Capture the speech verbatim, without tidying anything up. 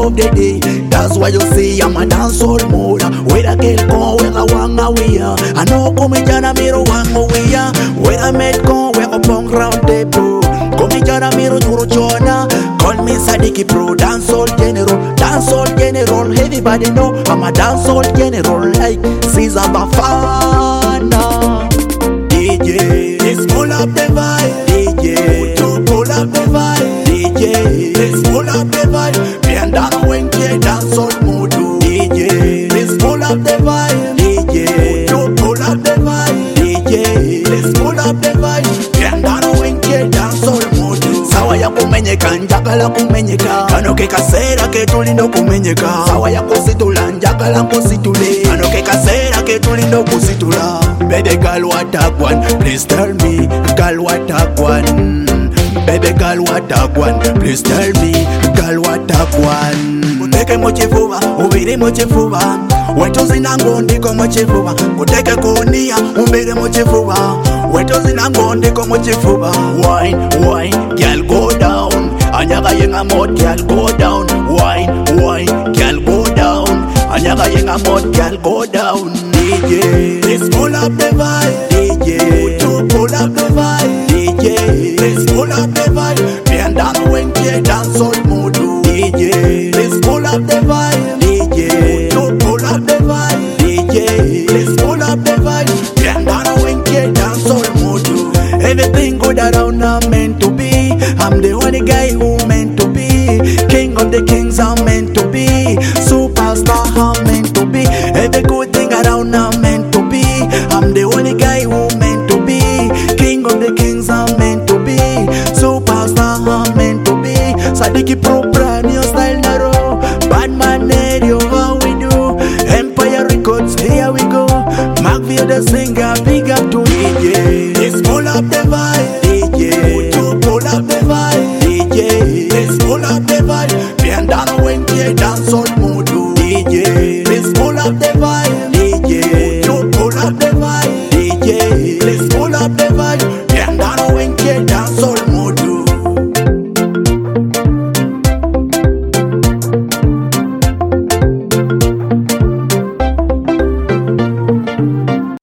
of the day. That's why you see I'm a dancehall mood. Where I get con, where I wanga we are. I know come jana miro wango we are. Where I met con, where I pong round table. Come jana miro duro chona. Call me Sadiki Pro, dancehall general, dancehall general. Everybody know I'm a dancehall general like Caesar Bafana. D J, let's pull up the vibe. D J, to pull up the vibe. D J, let's pull up the vibe. Me and Dan when J dancehall mood. D J, let's pull up the vibe. D J, to pull up the vibe. D J, let's pull up the vibe. Me and Dan when J dancehall mood. Sawa ya kumenyeka, njagala kumenyeka. Kano ke kasera ke tulindo kumenyeka. Sawa ya kusitula, njagala kusitule. Kano ke kasera ke tulindo kusitula. Baby girl what a one, please tell me. Girl what a one. Baby girl what a one, please tell me. Girl what a one. Kuteke mochifuba, ubiri mochifuba. Weto zinango ndiko mochifuba. Kuteke kunia, ubiri mochifuba. Weto zinango ndiko mochifuba. Wine, wine, girl go down. Anyaga yenga mod, girl go down. Wine, wine, girl go down. Anyaga yenga mod, girl go down. D J, let's pull up the vibe. D J, to pull up the vibe. D J, let's pull up the vibe. Me and Dan when J dancehall mood. D J, let's pull up the vibe. D J, to pull up the vibe. D J, let's pull up the vibe. Me and Dan when J dancehall mood. Everything good around I'm meant to be. I'm the only guy who meant to be. King of the kings I'm meant to be. Superstar I'm meant to be. Every good thing around I'm meant to be. I'm the only guy who meant to be. King of the kings I'm meant to be. Superstar I'm meant to be. Sadiki Pro brand new style naro. Batman radio how we do. Empire Records here we go. Macville the singer big up to D J. Let's pull up the vibe. D J to pull up the vibe. D J let's pull up the vibe. Me and Dan when J dancehall mood. D J let's pull up the vibe.